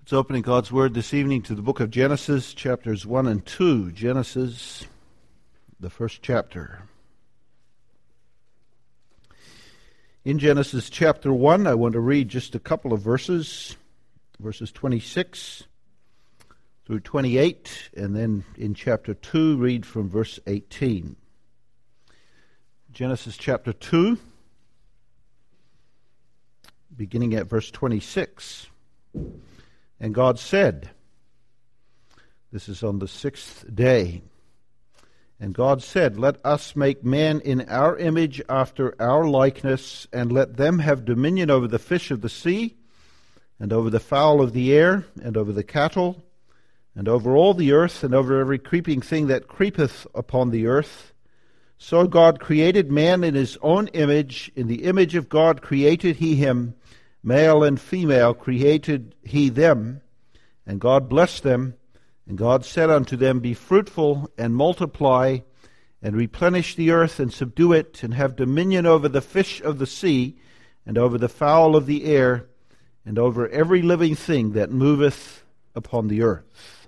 Let's open in God's Word this evening to the book of Genesis, chapters 1 and 2. Genesis, the first chapter. In Genesis chapter 1, I want to read just a couple of verses 26 through 28, and then in chapter 2, read from verse 18. Genesis chapter 2, beginning at verse 26. And God said, this is on the sixth day, and God said, let us make man in our image after our likeness, and let them have dominion over the fish of the sea, and over the fowl of the air, and over the cattle, and over all the earth, and over every creeping thing that creepeth upon the earth. So God created man in his own image. In the image of God created he him. Male and female created he them, and God blessed them. And God said unto them, be fruitful, and multiply, and replenish the earth, and subdue it, and have dominion over the fish of the sea, and over the fowl of the air, and over every living thing that moveth upon the earth.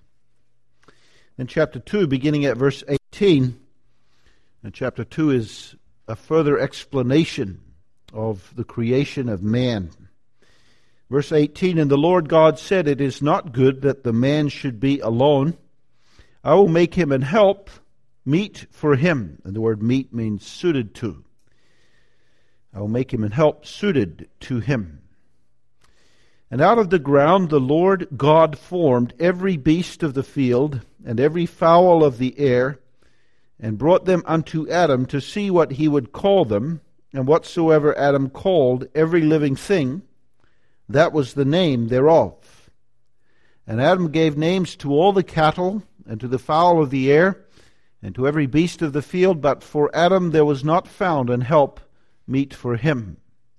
In chapter 2, beginning at verse 18, and chapter 2 is a further explanation of the creation of man. Verse 18, and the Lord God said, it is not good that the man should be alone. I will make him an help, meet for him. And the word meet means suited to. I will make him an help suited to him. And out of the ground the Lord God formed every beast of the field, and every fowl of the air, and brought them unto Adam to see what he would call them. And whatsoever Adam called every living thing, that was the name thereof. And Adam gave names to all the cattle, and to the fowl of the air, and to every beast of the field. But for Adam there was not found an help meet for him.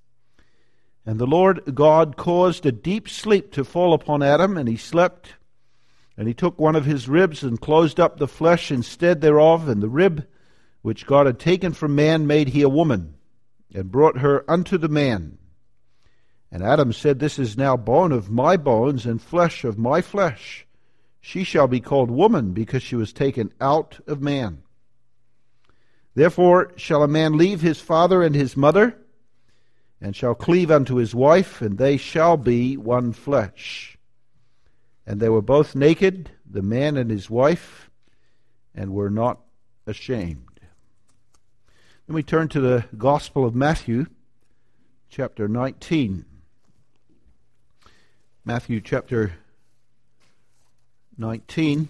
And the Lord God caused a deep sleep to fall upon Adam, and he slept. And he took one of his ribs, and closed up the flesh instead thereof. And the rib which God had taken from man made he a woman, and brought her unto the man. And Adam said, this is now bone of my bones, and flesh of my flesh. She shall be called woman, because she was taken out of man. Therefore shall a man leave his father and his mother, and shall cleave unto his wife, and they shall be one flesh. And they were both naked, the man and his wife, and were not ashamed. Then we turn to the Gospel of Matthew, chapter 19. Matthew chapter 19.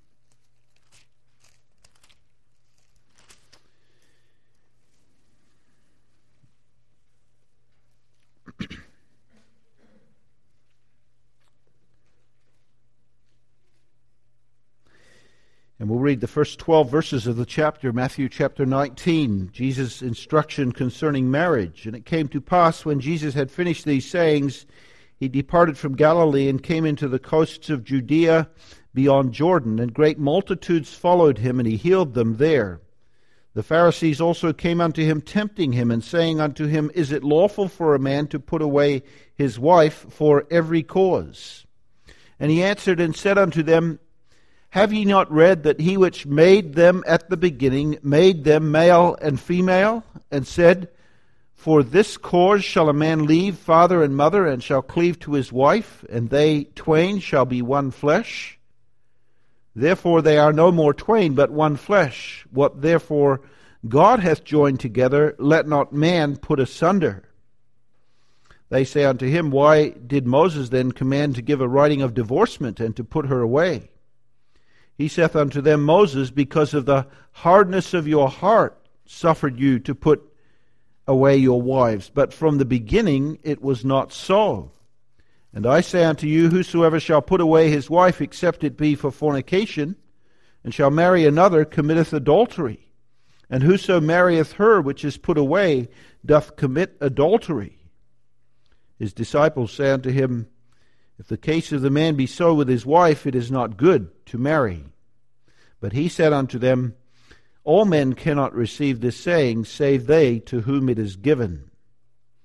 And we'll read the first 12 verses of the chapter, Matthew chapter 19, Jesus' instruction concerning marriage. And it came to pass, when Jesus had finished these sayings, he departed from Galilee and came into the coasts of Judea beyond Jordan, and great multitudes followed him, and he healed them there. The Pharisees also came unto him, tempting him, and saying unto him, is it lawful for a man to put away his wife for every cause? And he answered and said unto them, have ye not read that he which made them at the beginning made them male and female, and said, for this cause shall a man leave father and mother, and shall cleave to his wife, and they twain shall be one flesh? Therefore they are no more twain, but one flesh. What therefore God hath joined together, let not man put asunder. They say unto him, why did Moses then command to give a writing of divorcement, and to put her away? He saith unto them, Moses, because of the hardness of your heart, suffered you to put away your wives. But from the beginning it was not so. And I say unto you, whosoever shall put away his wife, except it be for fornication, and shall marry another, committeth adultery. And whoso marrieth her which is put away, doth commit adultery. His disciples say unto him, if the case of the man be so with his wife, it is not good to marry. But he said unto them, all men cannot receive this saying, save they to whom it is given.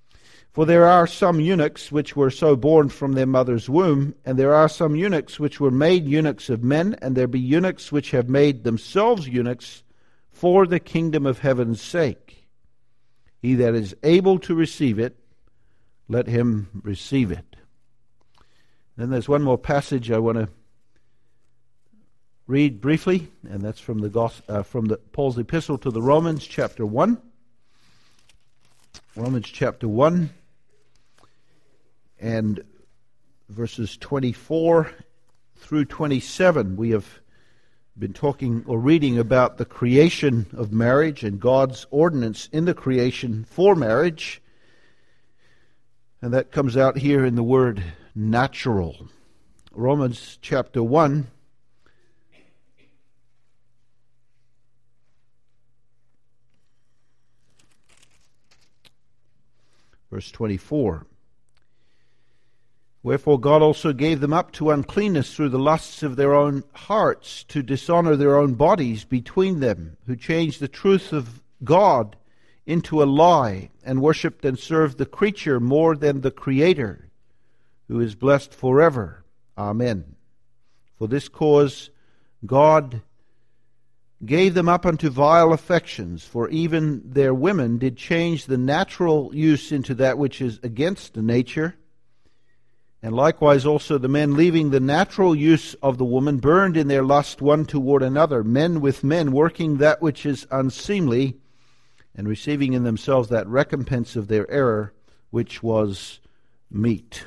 For there are some eunuchs which were so born from their mother's womb, and there are some eunuchs which were made eunuchs of men, and there be eunuchs which have made themselves eunuchs for the kingdom of heaven's sake. He that is able to receive it, let him receive it. Then there's one more passage I want to read briefly, and that's from Paul's epistle to the Romans, chapter 1. Romans chapter 1 and verses 24 through 27. We have been talking or reading about the creation of marriage and God's ordinance in the creation for marriage. And that comes out here in the word natural. Romans chapter 1. Verse 24. Wherefore God also gave them up to uncleanness through the lusts of their own hearts, to dishonor their own bodies between them, who changed the truth of God into a lie, and worshipped and served the creature more than the Creator, who is blessed forever. Amen. For this cause God gave them up unto vile affections, for even their women did change the natural use into that which is against the nature. And likewise also the men, leaving the natural use of the woman, burned in their lust one toward another, men with men, working that which is unseemly, and receiving in themselves that recompense of their error, which was meat.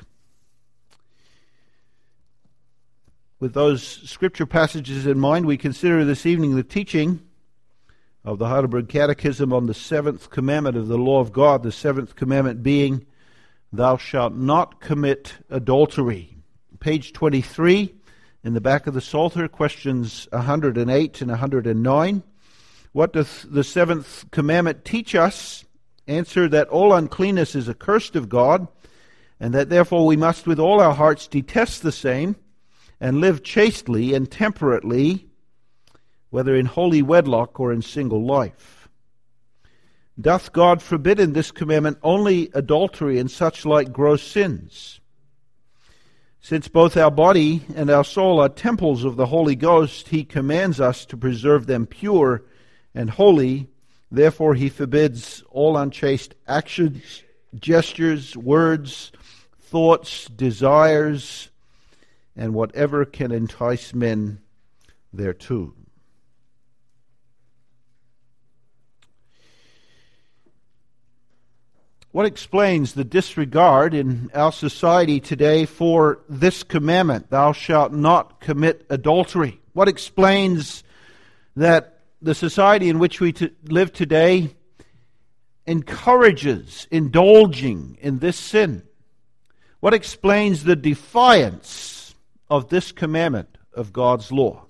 With those scripture passages in mind, we consider this evening the teaching of the Heidelberg Catechism on the seventh commandment of the law of God, the seventh commandment being, "Thou shalt not commit adultery." Page 23, in the back of the Psalter, questions 108 and 109. What doth the seventh commandment teach us? Answer, that all uncleanness is accursed of God, and that therefore we must with all our hearts detest the same, and live chastely and temperately, whether in holy wedlock or in single life. Doth God forbid in this commandment only adultery and such like gross sins? Since both our body and our soul are temples of the Holy Ghost, He commands us to preserve them pure and holy. Therefore He forbids all unchaste actions, gestures, words, thoughts, desires, and whatever can entice men thereto. What explains the disregard in our society today for this commandment, "Thou shalt not commit adultery"? What explains that the society in which we live today encourages indulging in this sin? What explains the defiance of this commandment of God's law?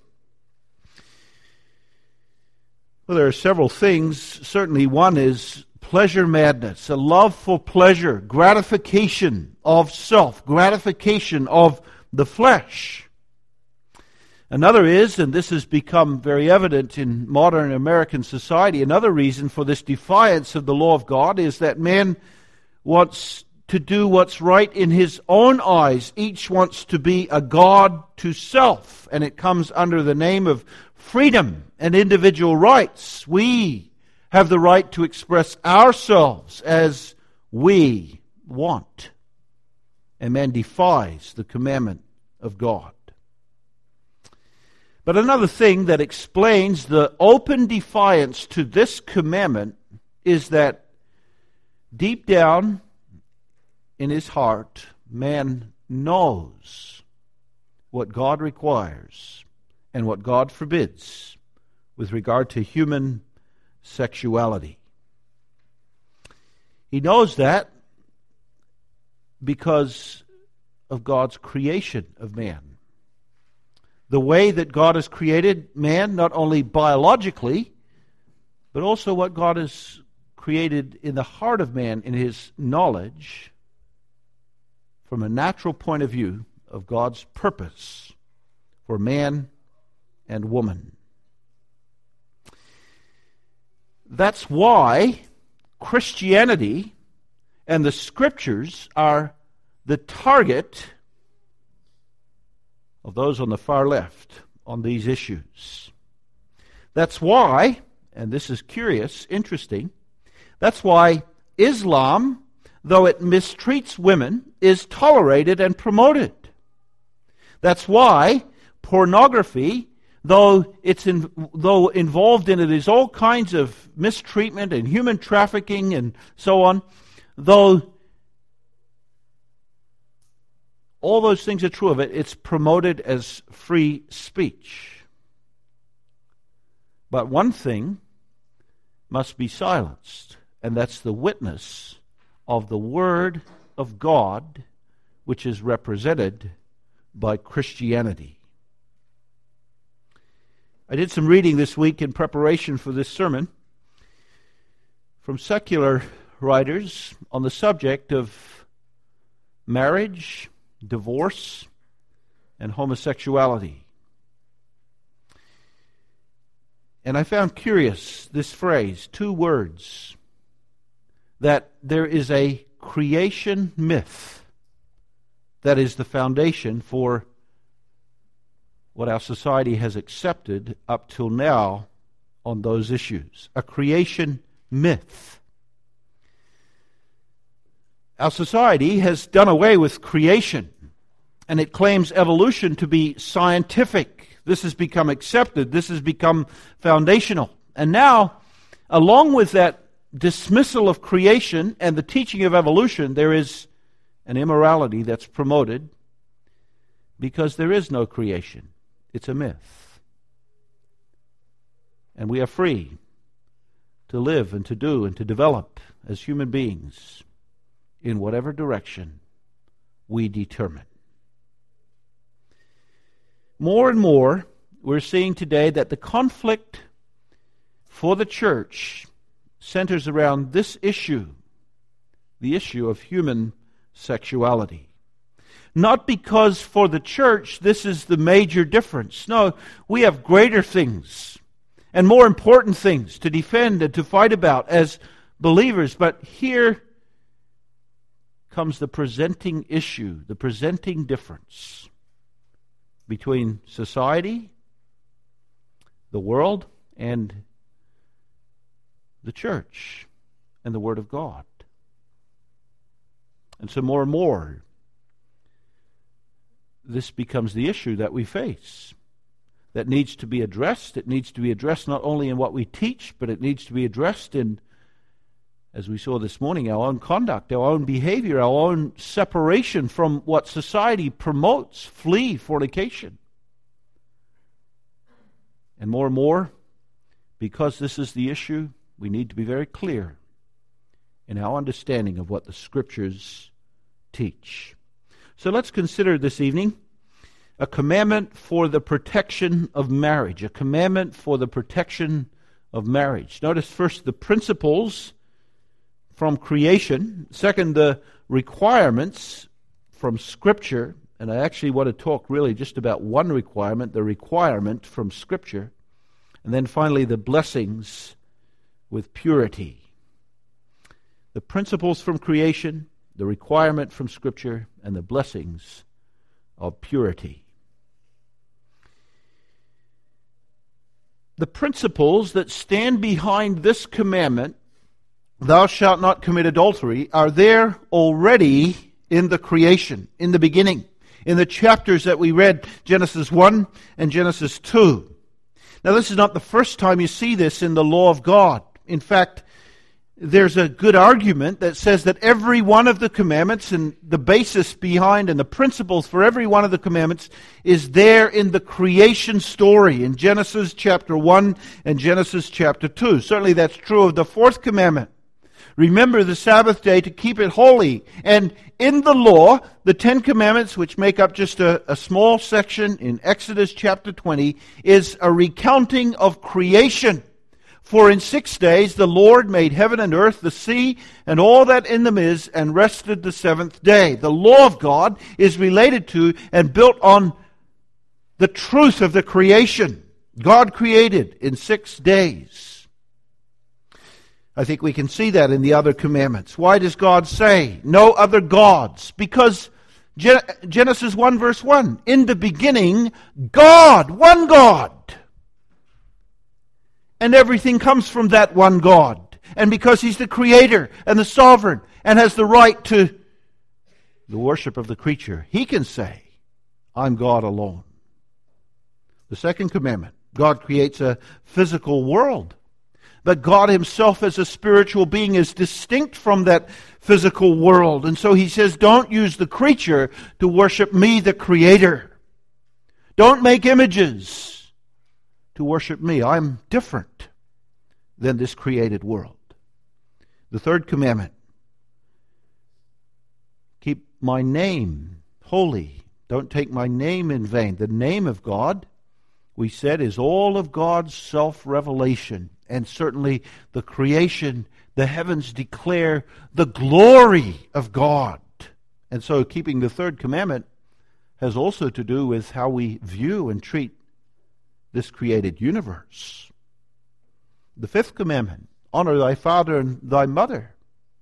Well, there are several things. Certainly one is pleasure madness, a love for pleasure, gratification of self, gratification of the flesh. Another is, and this has become very evident in modern American society, another reason for this defiance of the law of God is that man wants to do what's right in his own eyes. Each wants to be a god to self, and it comes under the name of freedom and individual rights. We have the right to express ourselves as we want. And man defies the commandment of God. But another thing that explains the open defiance to this commandment is that deep down in his heart, man knows what God requires and what God forbids with regard to human sexuality. He knows that because of God's creation of man. The way that God has created man, not only biologically, but also what God has created in the heart of man in his knowledge, from a natural point of view of God's purpose for man and woman. That's why Christianity and the Scriptures are the target of those on the far left on these issues. That's why, and this is curious, interesting, that's why Islam, though it mistreats women, is tolerated and promoted. That's why pornography, though involved in it is all kinds of mistreatment and human trafficking and so on, though all those things are true of it, it's promoted as free speech. But one thing must be silenced, and that's the witness of the Word of God, which is represented by Christianity. I did some reading this week in preparation for this sermon from secular writers on the subject of marriage, divorce, and homosexuality. And I found curious this phrase, 2 words, that there is a creation myth that is the foundation for what our society has accepted up till now on those issues. A creation myth. Our society has done away with creation, and it claims evolution to be scientific. This has become accepted. This has become foundational. And now, along with that dismissal of creation and the teaching of evolution, there is an immorality that's promoted because there is no creation. It's a myth. And we are free to live and to do and to develop as human beings in whatever direction we determine. More and more, we're seeing today that the conflict for the church centers around this issue, the issue of human sexuality. Not because for the church this is the major difference. No, we have greater things and more important things to defend and to fight about as believers. But here comes the presenting issue, the presenting difference between society, the world, and the church and the Word of God. And so more and more, this becomes the issue that we face, that needs to be addressed. It needs to be addressed not only in what we teach, but it needs to be addressed in, as we saw this morning, our own conduct, our own behavior, our own separation from what society promotes. Flee fornication. And more, because this is the issue, we need to be very clear in our understanding of what the Scriptures teach. So let's consider this evening a commandment for the protection of marriage. A commandment for the protection of marriage. Notice first the principles from creation. Second, the requirements from Scripture. And I actually want to talk really just about one requirement, the requirement from Scripture. And then finally, the blessings with purity. The principles from creation, the requirement from Scripture, and the blessings of purity. The principles that stand behind this commandment, thou shalt not commit adultery, are there already in the creation, in the beginning, in the chapters that we read, Genesis 1 and Genesis 2. Now, this is not the first time you see this in the law of God. In fact, there's a good argument that says that every one of the commandments and the basis behind and the principles for every one of the commandments is there in the creation story in Genesis chapter 1 and Genesis chapter 2. Certainly that's true of the fourth commandment. Remember the Sabbath day to keep it holy. And in the law, the 10 Commandments, which make up just a small section in Exodus chapter 20, is a recounting of creation. For in 6 days the Lord made heaven and earth, the sea, and all that in them is, and rested the seventh day. The law of God is related to and built on the truth of the creation. God created in 6 days. I think we can see that in the other commandments. Why does God say, no other gods? Because Genesis 1 verse 1, in the beginning, God, one God. And everything comes from that one God. And because He's the Creator and the Sovereign and has the right to the worship of the creature, He can say, I'm God alone. The second commandment, God creates a physical world. But God Himself as a spiritual being is distinct from that physical world. And so He says, don't use the creature to worship me, the Creator. Don't make images to worship me. I'm different than this created world. The third commandment, keep my name holy. Don't take my name in vain. The name of God, we said, is all of God's self-revelation. And certainly the creation, the heavens declare the glory of God. And so keeping the third commandment has also to do with how we view and treat this created universe. The fifth commandment, honor thy father and thy mother.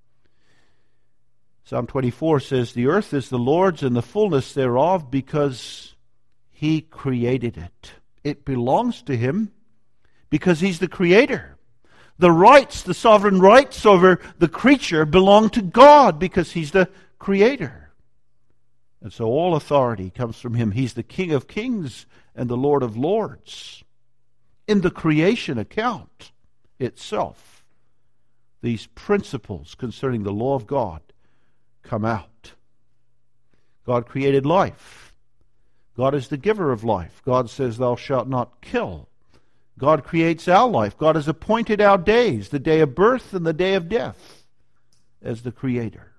Psalm 24 says, the earth is the Lord's and the fullness thereof, because He created it. It belongs to Him because He's the Creator. The rights, the sovereign rights over the creature belong to God because He's the Creator. And so all authority comes from Him. He's the King of kings and the Lord of lords. In the creation account itself, these principles concerning the law of God come out. God created life. God is the giver of life. God says, thou shalt not kill. God creates our life. God has appointed our days, the day of birth and the day of death, as the Creator.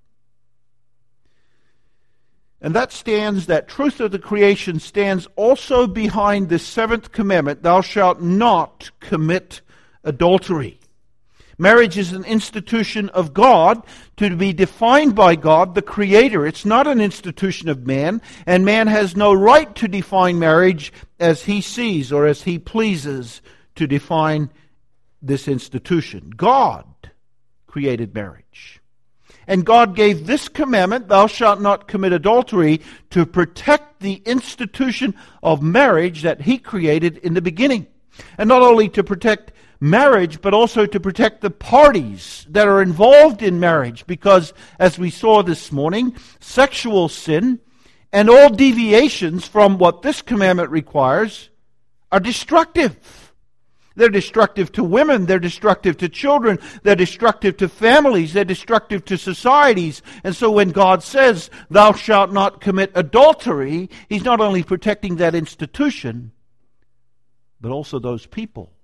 And that truth of the creation stands also behind the seventh commandment, thou shalt not commit adultery. Marriage is an institution of God to be defined by God, the Creator. It's not an institution of man, and man has no right to define marriage as he sees or as he pleases to define this institution. God created marriage. And God gave this commandment, thou shalt not commit adultery, to protect the institution of marriage that He created in the beginning. And not only to protect marriage, but also to protect the parties that are involved in marriage. Because, as we saw this morning, sexual sin and all deviations from what this commandment requires are destructive. They're destructive to women, they're destructive to children, they're destructive to families, they're destructive to societies. And so when God says, thou shalt not commit adultery, He's not only protecting that institution, but also those people.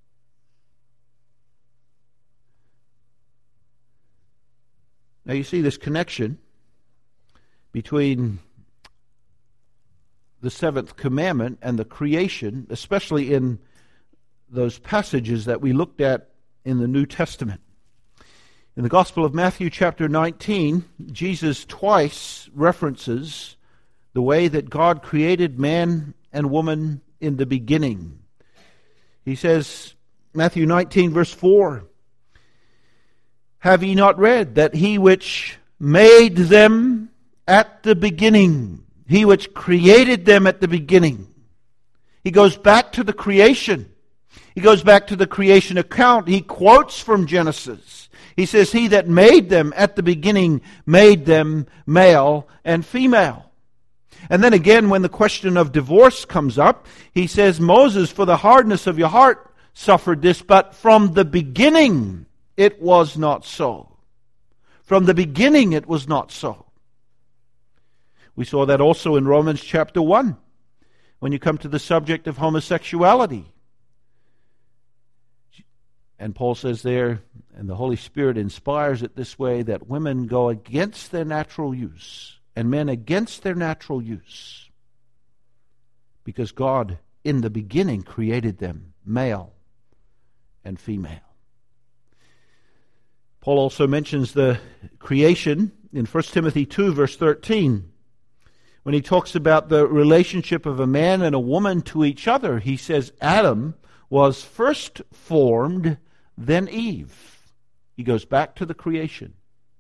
Now you see this connection between the seventh commandment and the creation, especially in those passages that we looked at in the New Testament. In the Gospel of Matthew chapter 19, Jesus twice references the way that God created man and woman in the beginning. He says, Matthew 19 verse 4, have ye not read that He which made them at the beginning, He which created them at the beginning. He goes back to the creation. He goes back to the creation account. He quotes from Genesis. He says, He that made them at the beginning made them male and female. And then again, when the question of divorce comes up, he says, Moses, for the hardness of your heart, suffered this, but from the beginning it was not so. From the beginning it was not so. We saw that also in Romans chapter 1, when you come to the subject of homosexuality. And Paul says there, and the Holy Spirit inspires it this way, that women go against their natural use, and men against their natural use, because God in the beginning created them male and female. Paul also mentions the creation in 1 Timothy 2 verse 13. When he talks about the relationship of a man and a woman to each other, he says Adam was first formed, then Eve. He goes back to the creation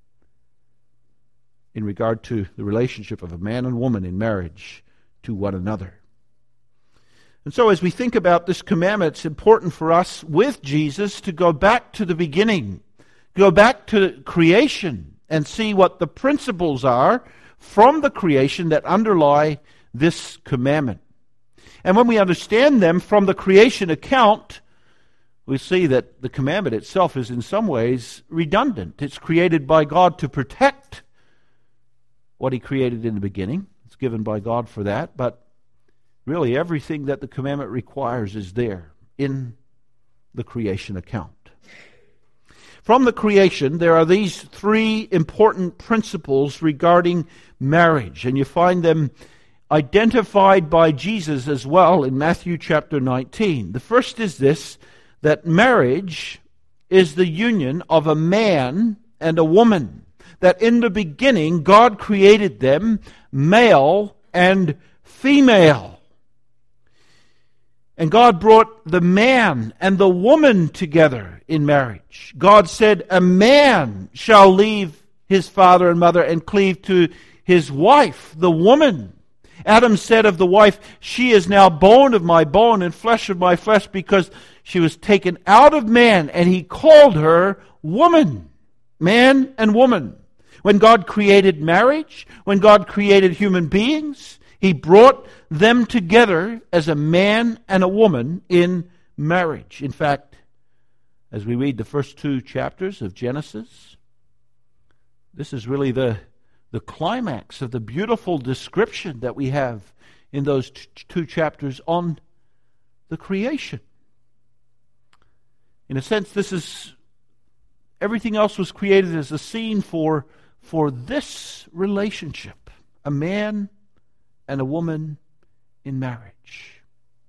in regard to the relationship of a man and woman in marriage to one another. And so as we think about this commandment, it's important for us with Jesus to go back to the beginning, go back to creation, and see what the principles are from the creation that underlie this commandment. And when we understand them from the creation account, we see that the commandment itself is in some ways redundant. It's created by God to protect what He created in the beginning. It's given by God for that, but really everything that the commandment requires is there in the creation account. From the creation, there are these three important principles regarding marriage, and you find them identified by Jesus as well in Matthew chapter 19. The first is this, that marriage is the union of a man and a woman. That in the beginning, God created them male and female. And God brought the man and the woman together in marriage. God said, a man shall leave his father and mother and cleave to his wife, the woman. Adam said of the wife, she is now bone of my bone and flesh of my flesh, because she was taken out of man, and He called her woman, man and woman. When God created marriage, when God created human beings, He brought them together as a man and a woman in marriage. In fact, as we read the first two chapters of Genesis, this is really the climax of the beautiful description that we have in those two chapters on the creation. In a sense, this is everything else was created as a scene for this relationship, a man and a woman in marriage.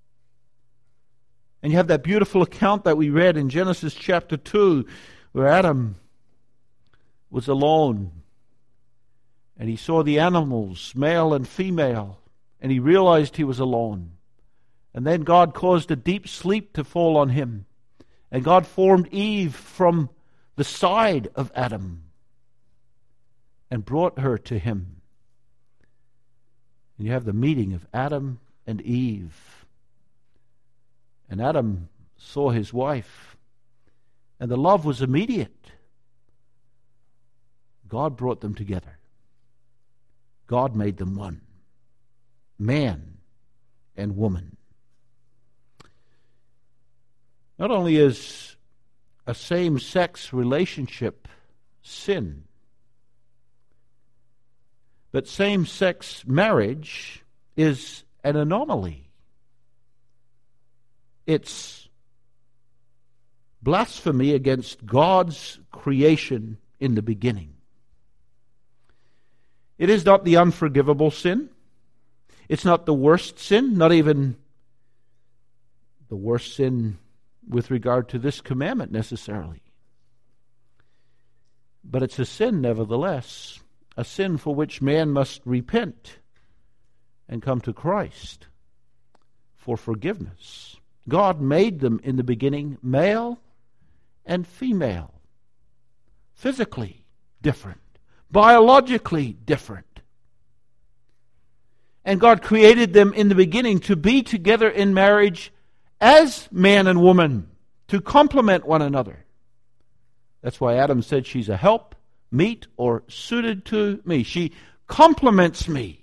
And you have that beautiful account that we read in Genesis chapter 2, where Adam was alone, and he saw the animals, male and female, and he realized he was alone. And then God caused a deep sleep to fall on him, and God formed Eve from the side of Adam and brought her to him. And you have the meeting of Adam and Eve. And Adam saw his wife, and the love was immediate. God brought them together. God made them one, man and woman. Not only is a same-sex relationship sin, but same-sex marriage is an anomaly. It's blasphemy against God's creation in the beginning. It is not the unforgivable sin. It's not the worst sin, not even the worst sin with regard to this commandment necessarily. But it's a sin nevertheless, a sin for which man must repent and come to Christ for forgiveness. God made them in the beginning male and female, physically different, biologically different. And God created them in the beginning to be together in marriage as man and woman, to complement one another. That's why Adam said, she's a help, meet, or suited to me. She complements me.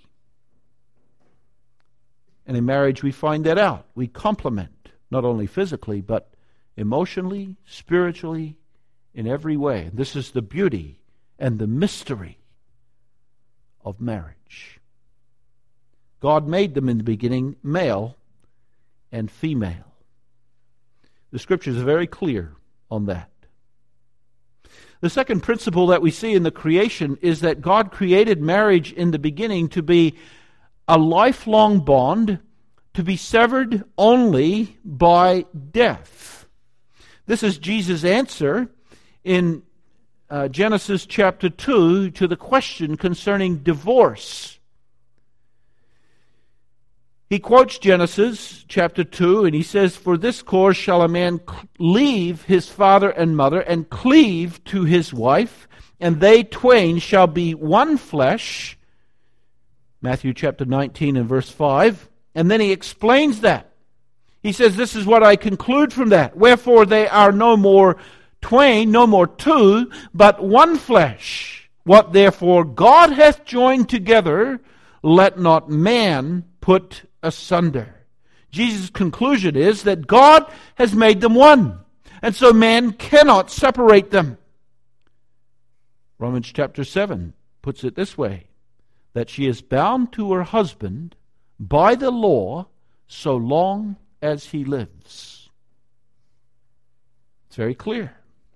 And in marriage we find that out. We complement, not only physically, but emotionally, spiritually, in every way. This is the beauty and the mystery of marriage. God made them in the beginning male and female. The Scriptures are very clear on that. The second principle that we see in the creation is that God created marriage in the beginning to be a lifelong bond, to be severed only by death. This is Jesus' answer in Genesis chapter 2 to the question concerning divorce. He quotes Genesis chapter 2, and he says, "For this cause shall a man leave his father and mother, and cleave to his wife, and they twain shall be one flesh." Matthew chapter 19 and verse 5. And then he explains that. He says, "This is what I conclude from that. Wherefore they are no more twain, no more two, but one flesh. What therefore God hath joined together, let not man put asunder." Jesus' conclusion is that God has made them one, and so man cannot separate them. Romans chapter 7 puts it this way, that she is bound to her husband by the law so long as he lives. It's very clear.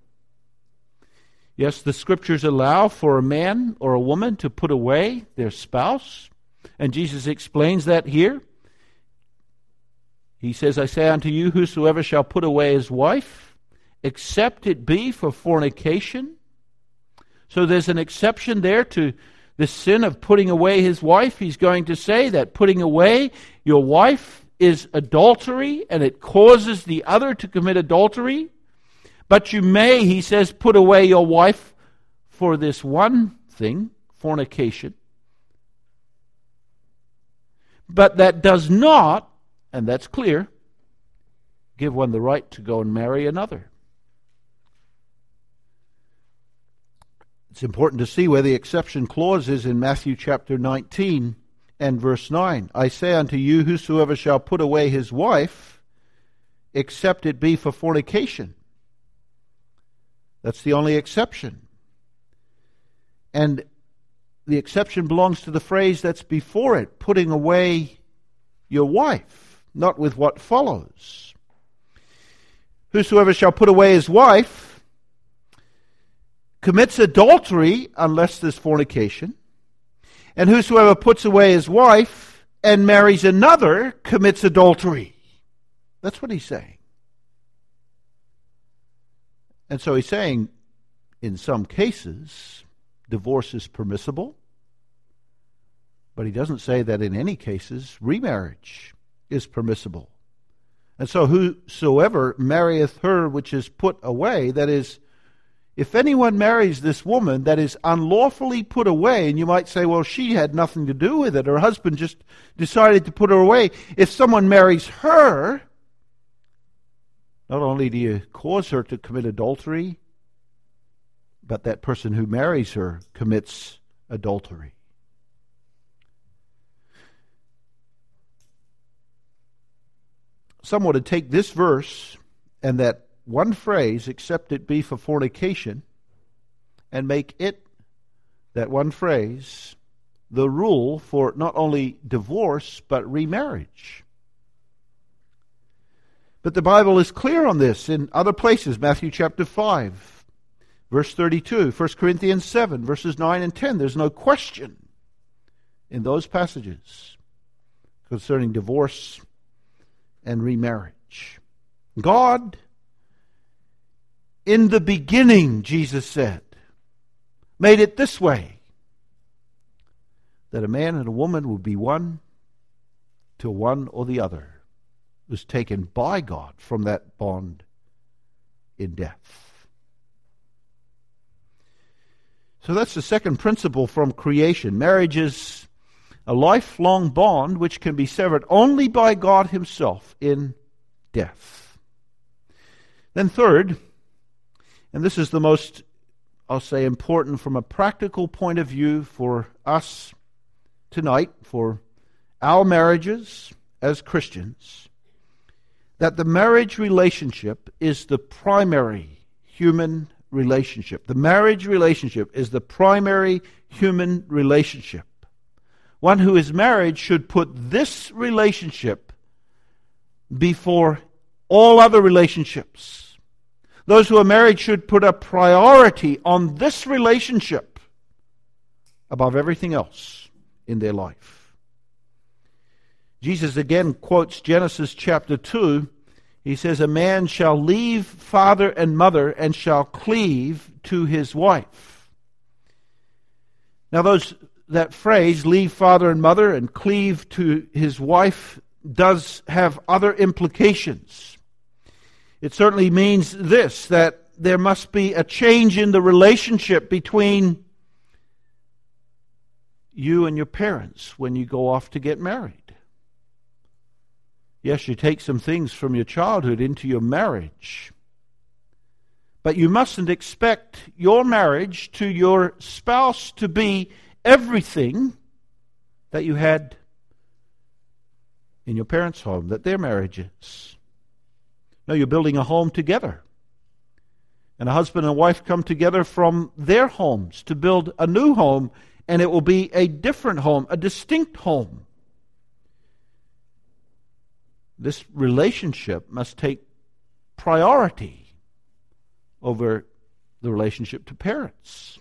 Yes, the Scriptures allow for a man or a woman to put away their spouse, and Jesus explains that here. He says, "I say unto you, whosoever shall put away his wife, except it be for fornication." So there's an exception there to the sin of putting away his wife. He's going to say that putting away your wife is adultery, and it causes the other to commit adultery. But you may, he says, put away your wife for this one thing, fornication. But that does not, and that's clear, give one the right to go and marry another. It's important to see where the exception clause is in Matthew chapter 19 and verse 9. "I say unto you, whosoever shall put away his wife, except it be for fornication." That's the only exception. And the exception belongs to the phrase that's before it, putting away your wife, not with what follows. "Whosoever shall put away his wife commits adultery unless there's fornication. And whosoever puts away his wife and marries another commits adultery." That's what he's saying. And so he's saying, in some cases, divorce is permissible, but he doesn't say that in any cases remarriage is permissible. And so whosoever marrieth her which is put away, that is, if anyone marries this woman that is unlawfully put away, and you might say, well, she had nothing to do with it, her husband just decided to put her away. If someone marries her, not only do you cause her to commit adultery, but that person who marries her commits adultery. Some would take this verse and that one phrase, "except it be for fornication," and make it, that one phrase, the rule for not only divorce but remarriage. But the Bible is clear on this in other places. Matthew chapter 5, verse 32, 1 Corinthians 7, verses 9 and 10. There's no question in those passages concerning divorce and remarriage. God, in the beginning, Jesus said, made it this way, that a man and a woman would be one till one or the other was taken by God from that bond in death. So that's the second principle from creation. Marriage is a lifelong bond which can be severed only by God Himself in death. Then third, and this is the most, I'll say, important from a practical point of view for us tonight, for our marriages as Christians, that the marriage relationship is the primary human relationship. The marriage relationship is the primary human relationship. One who is married should put this relationship before all other relationships. Those who are married should put a priority on this relationship above everything else in their life. Jesus again quotes Genesis chapter 2. He says, "A man shall leave father and mother and shall cleave to his wife." Now those that phrase, leave father and mother and cleave to his wife, does have other implications. It certainly means this, that there must be a change in the relationship between you and your parents when you go off to get married. Yes, you take some things from your childhood into your marriage, but you mustn't expect your marriage to your spouse to be everything that you had in your parents' home, that their marriage is. No, you're building a home together. And a husband and wife come together from their homes to build a new home, and it will be a different home, a distinct home. This relationship must take priority over the relationship to parents.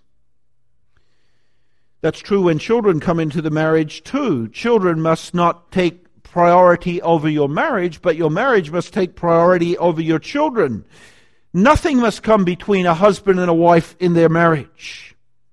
That's true when children come into the marriage too. Children must not take priority over your marriage, but your marriage must take priority over your children. Nothing must come between a husband and a wife in their marriage.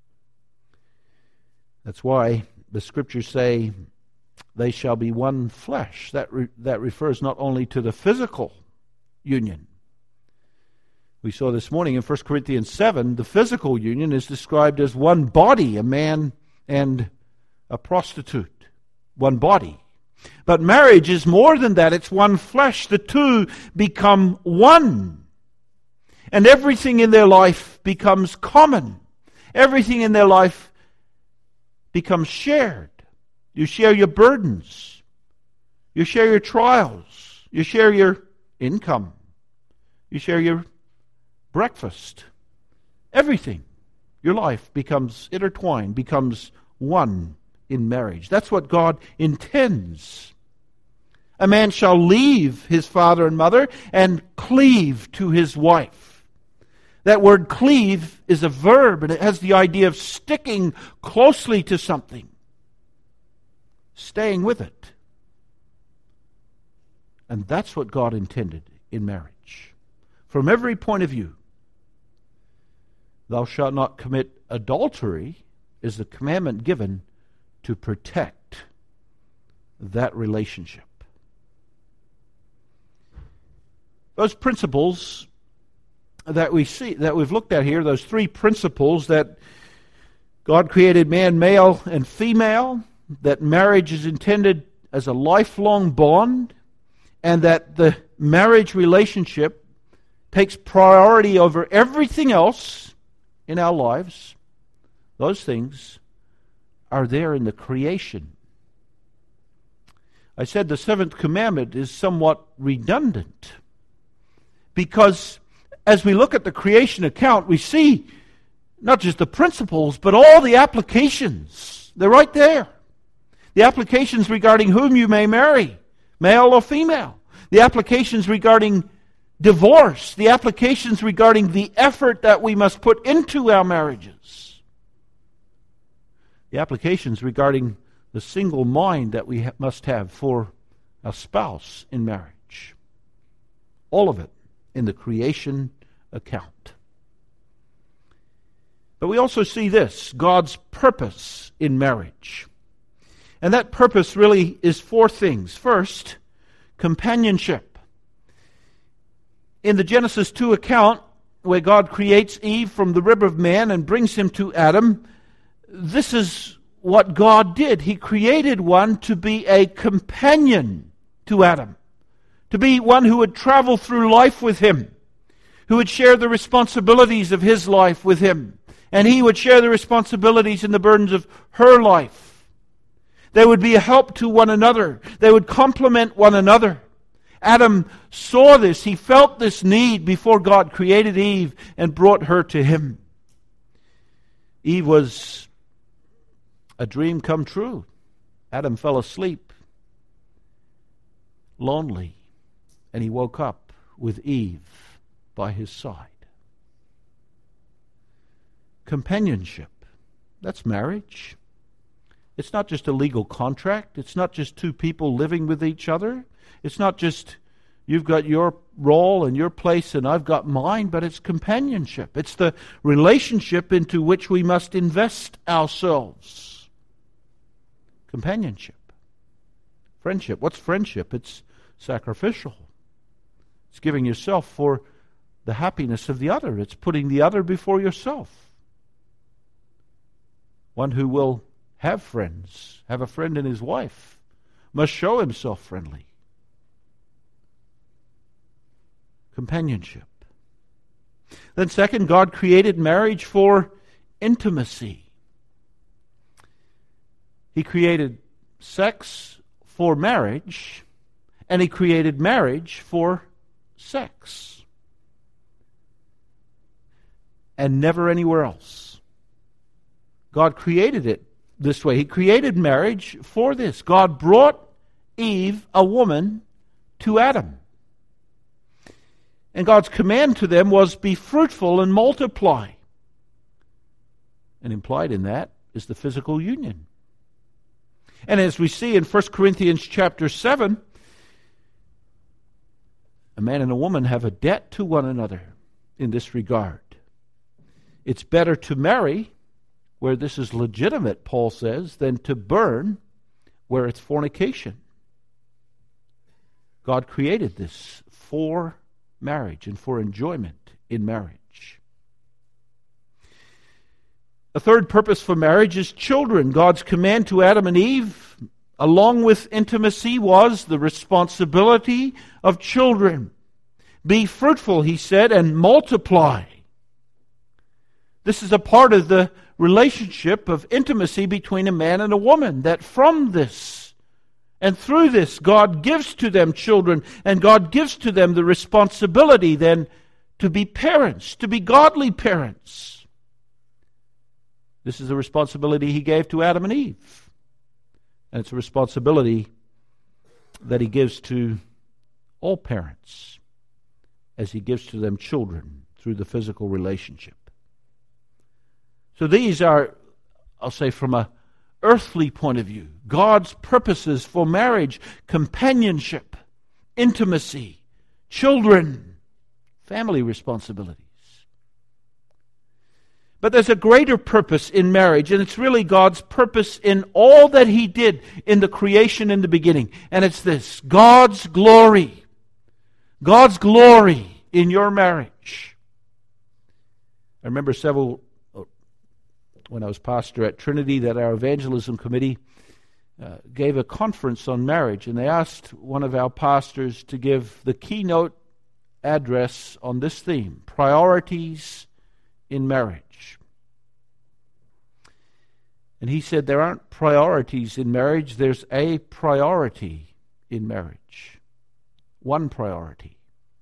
That's why the Scriptures say they shall be one flesh. That refers not only to the physical union. We saw this morning in 1 Corinthians 7, the physical union is described as one body, a man and a prostitute. One body. But marriage is more than that. It's one flesh. The two become one. And everything in their life becomes common. Everything in their life becomes shared. You share your burdens. You share your trials. You share your income. You share your breakfast. Everything. Your life becomes intertwined, becomes one in marriage. That's what God intends. A man shall leave his father and mother and cleave to his wife. That word cleave is a verb, and it has the idea of sticking closely to something. Staying with it. And that's what God intended in marriage. From every point of view. Thou shalt not commit adultery is the commandment given to protect that relationship. Those principles that we see, that we've looked at here, those three principles that God created man, male and female, that marriage is intended as a lifelong bond, and that the marriage relationship takes priority over everything else in our lives, those things are there in the creation. I said the seventh commandment is somewhat redundant, because as we look at the creation account, we see not just the principles, but all the applications. They're right there. The applications regarding whom you may marry, male or female. The applications regarding divorce. The applications regarding the effort that we must put into our marriages. The applications regarding the single mind that we must have for a spouse in marriage. All of it in the creation account. But we also see this, God's purpose in marriage. And that purpose really is four things. First, companionship. In the Genesis 2 account, where God creates Eve from the rib of man and brings him to Adam, this is what God did. He created one to be a companion to Adam, to be one who would travel through life with him, who would share the responsibilities of his life with him, and he would share the responsibilities and the burdens of her life. They would be a help to one another. They would complement one another. Adam saw this. He felt this need before God created Eve and brought her to him. Eve was a dream come true. Adam fell asleep, lonely, and he woke up with Eve by his side. Companionship. That's marriage. It's not just a legal contract. It's not just two people living with each other. It's not just you've got your role and your place and I've got mine, but it's companionship. It's the relationship into which we must invest ourselves. Companionship. Friendship. What's friendship? It's sacrificial. It's giving yourself for the happiness of the other. It's putting the other before yourself. One who will have friends, have a friend in his wife, must show himself friendly. Companionship. Then second, God created marriage for intimacy. He created sex for marriage, and He created marriage for sex. And never anywhere else. God created it this way. He created marriage for this. God brought Eve, a woman, to Adam. And God's command to them was, be fruitful and multiply. And implied in that is the physical union. And as we see in 1 Corinthians chapter 7, a man and a woman have a debt to one another in this regard. It's better to marry where this is legitimate, Paul says, than to burn where it's fornication. God created this for marriage and for enjoyment in marriage. A third purpose for marriage is children. God's command to Adam and Eve, along with intimacy, was the responsibility of children. Be fruitful, He said, and multiply. This is a part of the relationship of intimacy between a man and a woman, that from this and through this, God gives to them children, and God gives to them the responsibility then to be parents, to be godly parents. This is a responsibility He gave to Adam and Eve. And it's a responsibility that He gives to all parents as He gives to them children through the physical relationship. So these are, I'll say from a earthly point of view, God's purposes for marriage: companionship, intimacy, children, family responsibilities. But there's a greater purpose in marriage, and it's really God's purpose in all that He did in the creation in the beginning. And it's this: God's glory. God's glory in your marriage. I remember when I was pastor at Trinity, that our evangelism committee gave a conference on marriage, and they asked one of our pastors to give the keynote address on this theme: priorities in marriage. And he said there aren't priorities in marriage, there's a priority in marriage. One priority.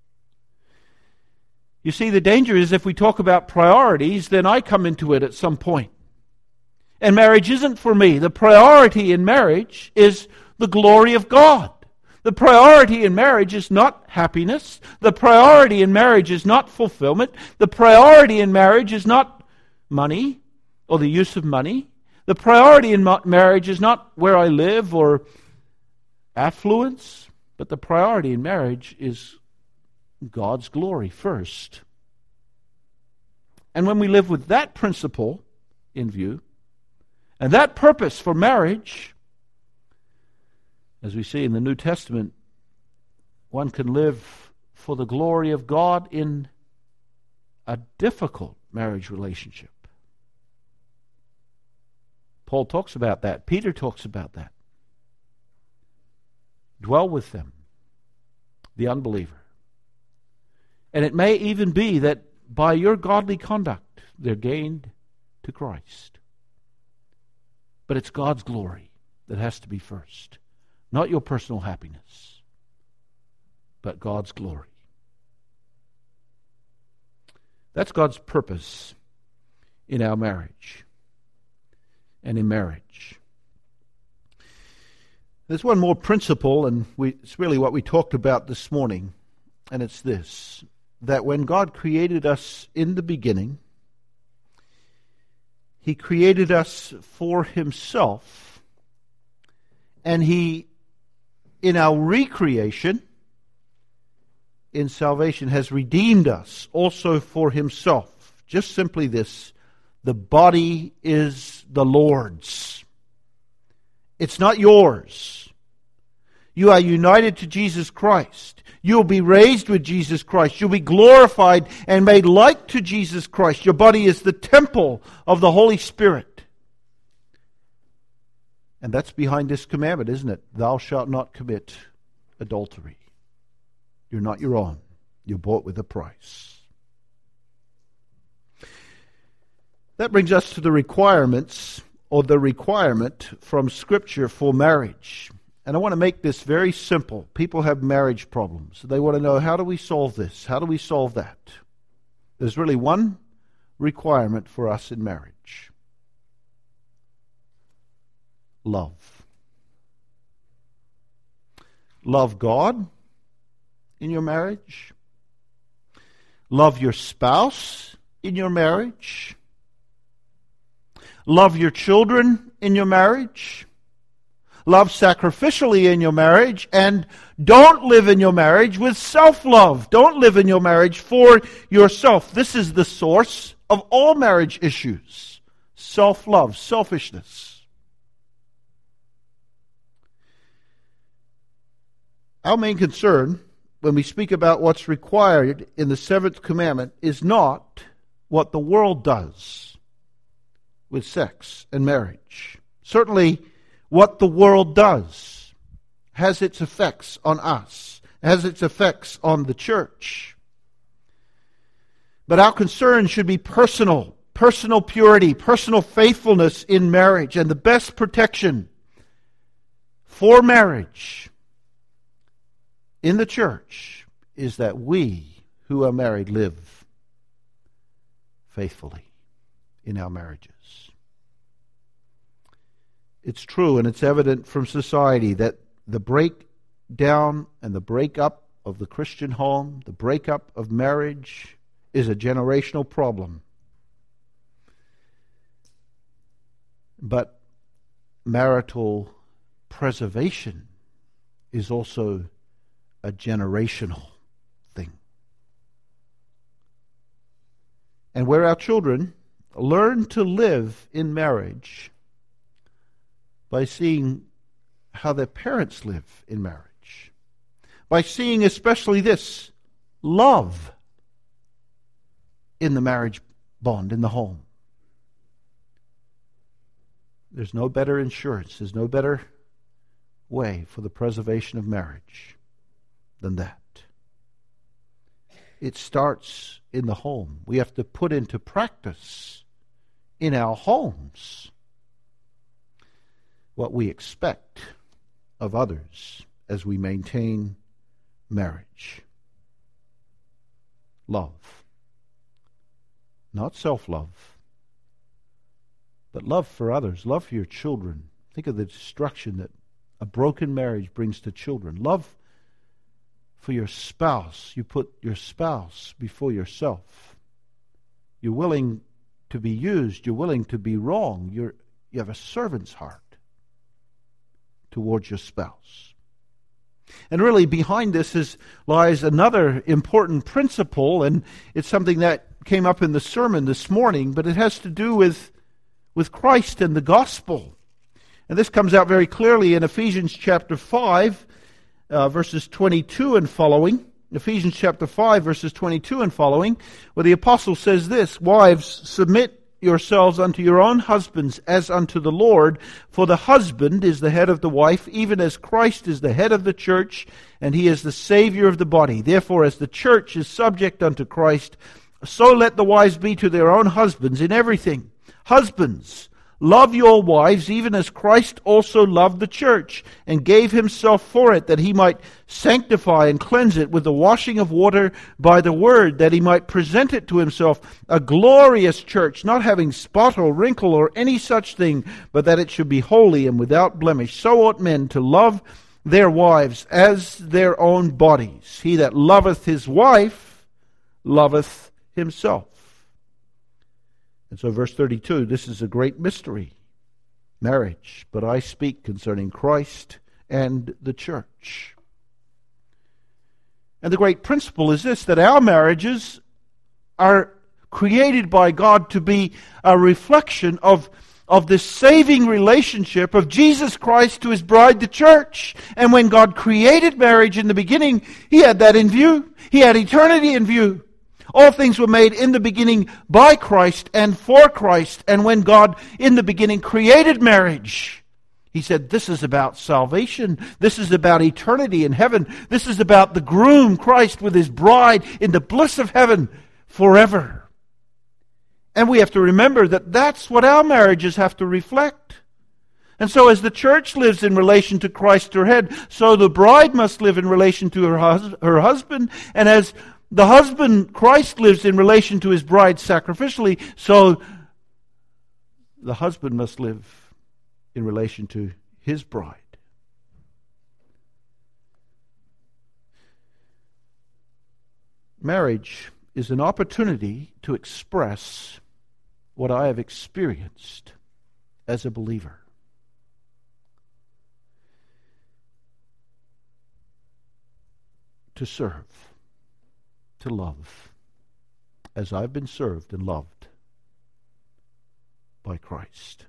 You see, the danger is if we talk about priorities, then I come into it at some point. And marriage isn't for me. The priority in marriage is the glory of God. The priority in marriage is not happiness. The priority in marriage is not fulfillment. The priority in marriage is not money or the use of money. The priority in marriage is not where I live or affluence. But the priority in marriage is God's glory first. And when we live with that principle in view, and that purpose for marriage, as we see in the New Testament, one can live for the glory of God in a difficult marriage relationship. Paul talks about that. Peter talks about that. Dwell with them, the unbeliever. And it may even be that by your godly conduct, they're gained to Christ. But it's God's glory that has to be first. Not your personal happiness, but God's glory. That's God's purpose in our marriage and in marriage. There's one more principle, and it's really what we talked about this morning, and it's this: that when God created us in the beginning, He created us for Himself, and He, in our recreation, in salvation, has redeemed us also for Himself. Just simply this: the body is the Lord's. It's not yours. You are united to Jesus Christ. You'll be raised with Jesus Christ. You'll be glorified and made like to Jesus Christ. Your body is the temple of the Holy Spirit. And that's behind this commandment, isn't it? Thou shalt not commit adultery. You're not your own. You're bought with a price. That brings us to the requirements, or the requirement from Scripture for marriage. And I want to make this very simple. People have marriage problems. They want to know, how do we solve this? How do we solve that? There's really one requirement for us in marriage. Love. Love God in your marriage. Love your spouse in your marriage. Love your children in your marriage. Love sacrificially in your marriage. And don't live in your marriage with self-love. Don't live in your marriage for yourself. This is the source of all marriage issues. Self-love, selfishness. Our main concern when we speak about what's required in the seventh commandment is not what the world does with sex and marriage. Certainly, what the world does has its effects on us, has its effects on the church. But our concern should be personal purity, personal faithfulness in marriage. And the best protection for marriage in the church is that we who are married live faithfully in our marriages. It's true and it's evident from society that the breakdown and the breakup of the Christian home, the breakup of marriage, is a generational problem. But marital preservation is also a generational thing. And where our children learn to live in marriage by seeing how their parents live in marriage, by seeing especially this, love in the marriage bond, in the home. There's no better insurance, there's no better way for the preservation of marriage than that. It starts in the home. We have to put into practice in our homes what we expect of others as we maintain marriage. Love. Not self-love, but love for others. Love for your children. Think of the destruction that a broken marriage brings to children. Love for your spouse. You put your spouse before yourself. You're willing to be used. You're willing to be wrong. You have a servant's heart towards your spouse. And really behind this lies another important principle, and it's something that came up in the sermon this morning, but it has to do with Christ and the gospel. And this comes out very clearly in Ephesians chapter 5, verses 22 and following. Ephesians chapter 5, verses 22 and following, where the apostle says this, "Wives, submit yourselves unto your own husbands as unto the Lord, for the husband is the head of the wife, even as Christ is the head of the church, and he is the Savior of the body. Therefore, as the church is subject unto Christ, so let the wives be to their own husbands in everything. Husbands, love your wives, even as Christ also loved the church, and gave himself for it, that he might sanctify and cleanse it with the washing of water by the word, that he might present it to himself a glorious church, not having spot or wrinkle or any such thing, but that it should be holy and without blemish. So ought men to love their wives as their own bodies. He that loveth his wife loveth himself." And so verse 32, this is a great mystery, marriage, but I speak concerning Christ and the church. And the great principle is this, that our marriages are created by God to be a reflection of of this saving relationship of Jesus Christ to his bride, the church. And when God created marriage in the beginning, he had that in view. He had eternity in view. All things were made in the beginning by Christ and for Christ. And when God in the beginning created marriage, he said, this is about salvation. This is about eternity in heaven. This is about the groom, Christ, with his bride in the bliss of heaven forever. And we have to remember that that's what our marriages have to reflect. And so as the church lives in relation to Christ, her head, so the bride must live in relation to her husband. And as the husband, Christ, lives in relation to his bride sacrificially, so the husband must live in relation to his bride. Marriage is an opportunity to express what I have experienced as a believer. To serve, to love, as I've been served and loved by Christ.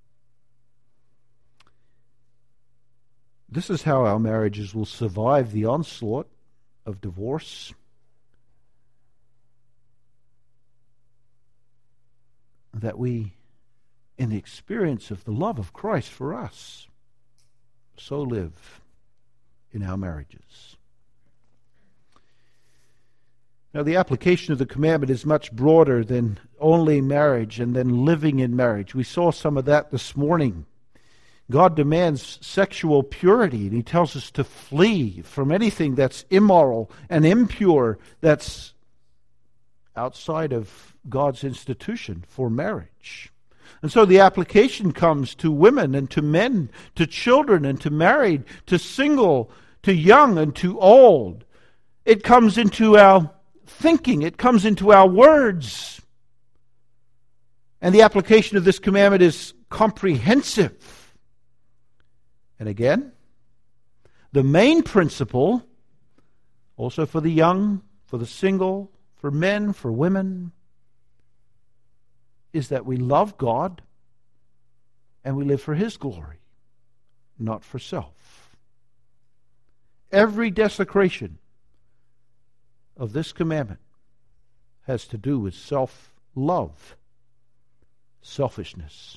This is how our marriages will survive the onslaught of divorce, that we, in the experience of the love of Christ for us, so live in our marriages. Now, the application of the commandment is much broader than only marriage and then living in marriage. We saw some of that this morning. God demands sexual purity, and he tells us to flee from anything that's immoral and impure, that's outside of God's institution for marriage. And so the application comes to women and to men, to children and to married, to single, to young and to old. It comes into our thinking. It comes into our words. And the application of this commandment is comprehensive. And again, the main principle, also for the young, for the single, for men, for women, is that we love God and we live for his glory, not for self. Every desecration of this commandment has to do with self-love, selfishness.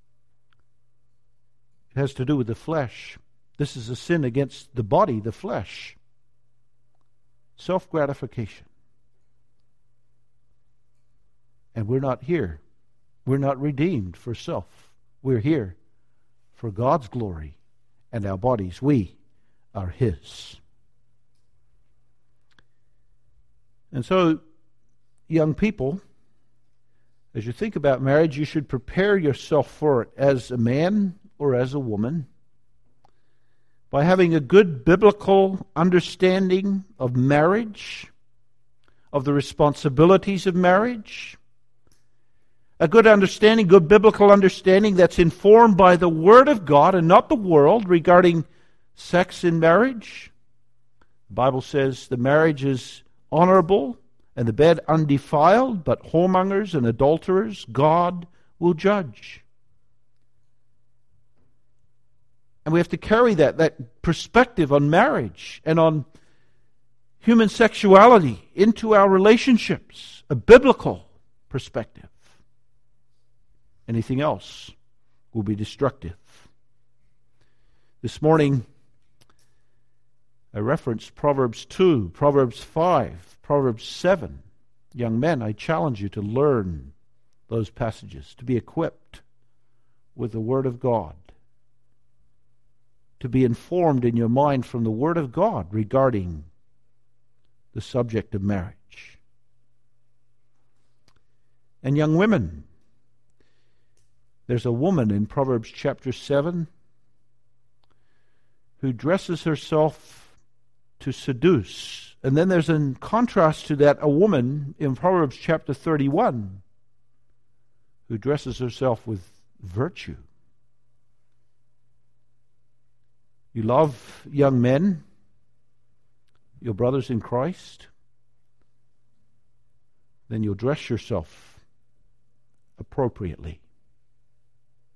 It has to do with the flesh. This is a sin against the body, the flesh. Self-gratification. And we're not here. We're not redeemed for self. We're here for God's glory, and our bodies, we are his. And so, young people, as you think about marriage, you should prepare yourself for it as a man or as a woman by having a good biblical understanding of marriage, of the responsibilities of marriage, a good understanding, good biblical understanding that's informed by the Word of God and not the world regarding sex in marriage. The Bible says the marriage is honorable and the bed undefiled, but whoremongers and adulterers God will judge. And we have to carry that perspective on marriage and on human sexuality into our relationships, a biblical perspective. Anything else will be destructive. This morning, I referenced Proverbs 2, Proverbs 5, Proverbs 7. Young men, I challenge you to learn those passages, to be equipped with the Word of God, to be informed in your mind from the Word of God regarding the subject of marriage. And young women, there's a woman in Proverbs chapter 7 who dresses herself to seduce. And then there's, in contrast to that, a woman in Proverbs chapter 31 who dresses herself with virtue. You love young men, your brothers in Christ, then you'll dress yourself appropriately.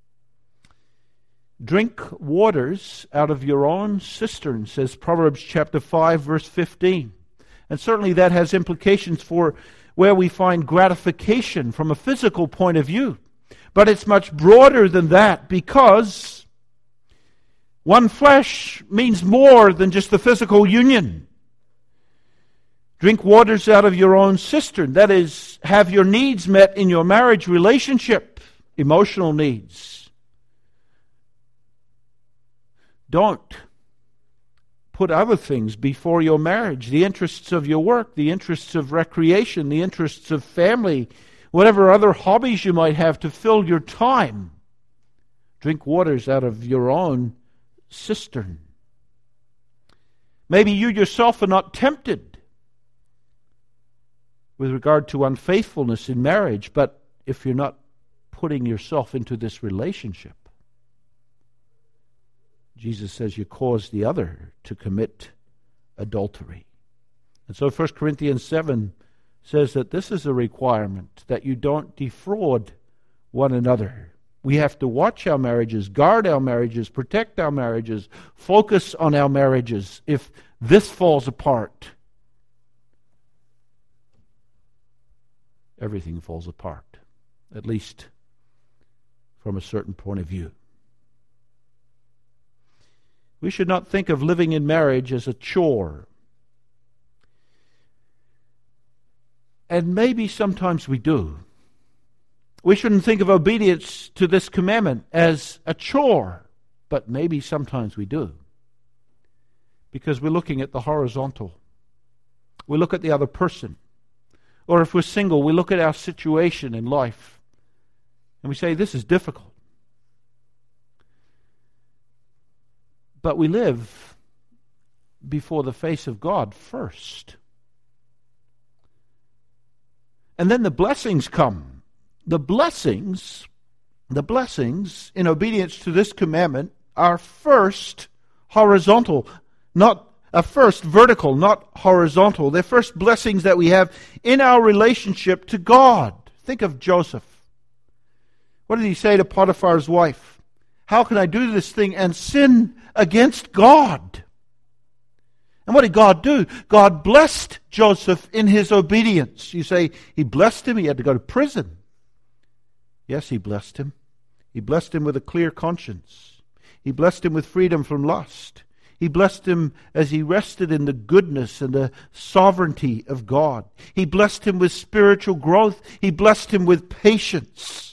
Drink waters out of your own cistern, says Proverbs chapter 5, verse 15. And certainly that has implications for where we find gratification from a physical point of view. But it's much broader than that, because one flesh means more than just the physical union. Drink waters out of your own cistern. That is, have your needs met in your marriage relationship, emotional needs. Don't put other things before your marriage, the interests of your work, the interests of recreation, the interests of family, whatever other hobbies you might have to fill your time. Drink waters out of your own cistern. Maybe you yourself are not tempted with regard to unfaithfulness in marriage, but if you're not putting yourself into this relationship, Jesus says you cause the other to commit adultery. And so 1 Corinthians 7 says that this is a requirement, that you don't defraud one another. We have to watch our marriages, guard our marriages, protect our marriages, focus on our marriages. If this falls apart, everything falls apart, at least from a certain point of view. We should not think of living in marriage as a chore. And maybe sometimes we do. We shouldn't think of obedience to this commandment as a chore, but maybe sometimes we do. Because we're looking at the horizontal. We look at the other person. Or if we're single, we look at our situation in life and we say, this is difficult. But we live before the face of God first. And then the blessings come. The blessings in obedience to this commandment are first horizontal, not first vertical, not horizontal. They're first blessings that we have in our relationship to God. Think of Joseph. What did he say to Potiphar's wife? How can I do this thing and sin against God? And what did God do? God blessed Joseph in his obedience. You say, he blessed him, he had to go to prison. Yes, he blessed him. He blessed him with a clear conscience. He blessed him with freedom from lust. He blessed him as he rested in the goodness and the sovereignty of God. He blessed him with spiritual growth. He blessed him with patience.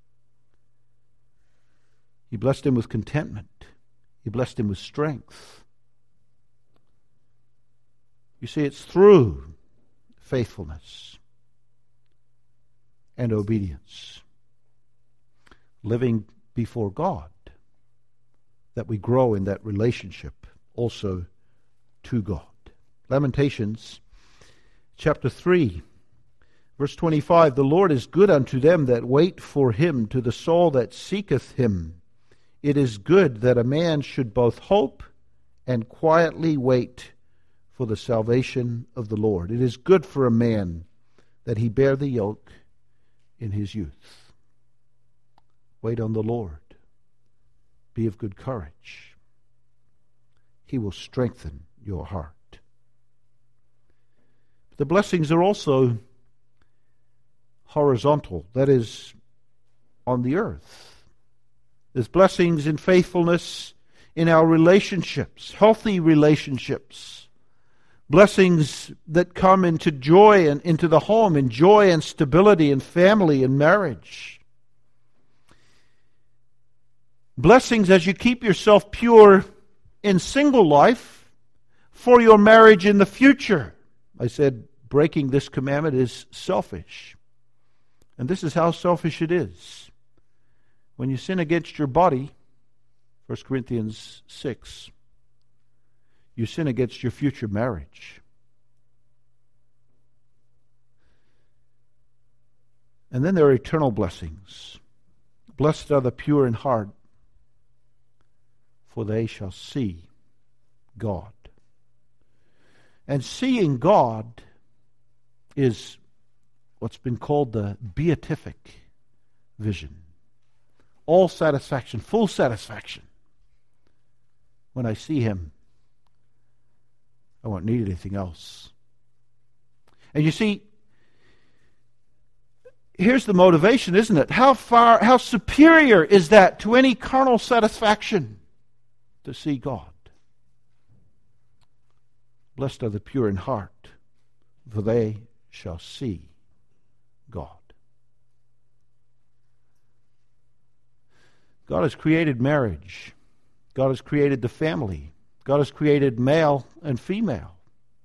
He blessed him with contentment. He blessed him with strength. You see, it's through faithfulness and obedience, living before God, that we grow in that relationship also to God. Lamentations chapter 3, verse 25, the Lord is good unto them that wait for him, to the soul that seeketh him. It is good that a man should both hope and quietly wait for the salvation of the Lord. It is good for a man that he bear the yoke in his youth. Wait on the Lord. Be of good courage. He will strengthen your heart. The blessings are also horizontal, that is, on the earth. There's blessings in faithfulness in our relationships, healthy relationships. Blessings that come into joy and into the home, in joy and stability in family and marriage. Blessings as you keep yourself pure in single life for your marriage in the future. I said breaking this commandment is selfish. And this is how selfish it is. When you sin against your body, 1 Corinthians 6, you sin against your future marriage. And then there are eternal blessings. Blessed are the pure in heart, for they shall see God. And seeing God is what's been called the beatific vision. All satisfaction, full satisfaction. when I see Him, I won't need anything else. And you see, here's the motivation, isn't it? How superior is that to any carnal satisfaction to see God? Blessed are the pure in heart, for they shall see God. God has created marriage. God has created the family. God has created male and female.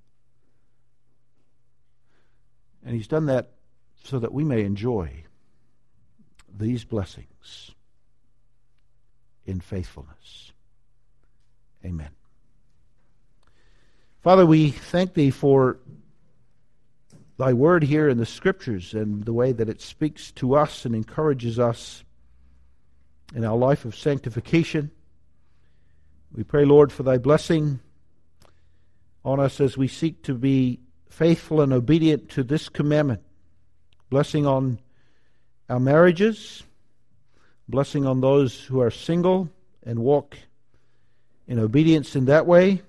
And He's done that so that we may enjoy these blessings in faithfulness. Amen. Father, we thank Thee for Thy word here in the Scriptures and the way that it speaks to us and encourages us in our life of sanctification. We pray, Lord, for Thy blessing on us as we seek to be faithful and obedient to this commandment. Blessing on our marriages, blessing on those who are single and walk in obedience in that way.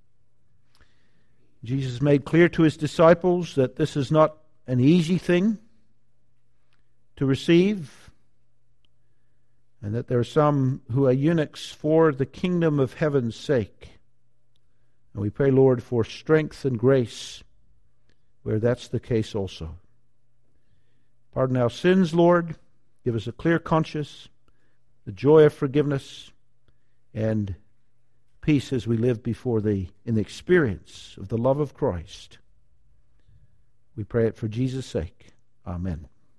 Jesus made clear to His disciples that this is not an easy thing to receive, and that there are some who are eunuchs for the kingdom of heaven's sake. And we pray, Lord, for strength and grace where that's the case also. Pardon our sins, Lord. Give us a clear conscience, the joy of forgiveness, and peace as we live before Thee in the experience of the love of Christ. We pray it for Jesus' sake. Amen.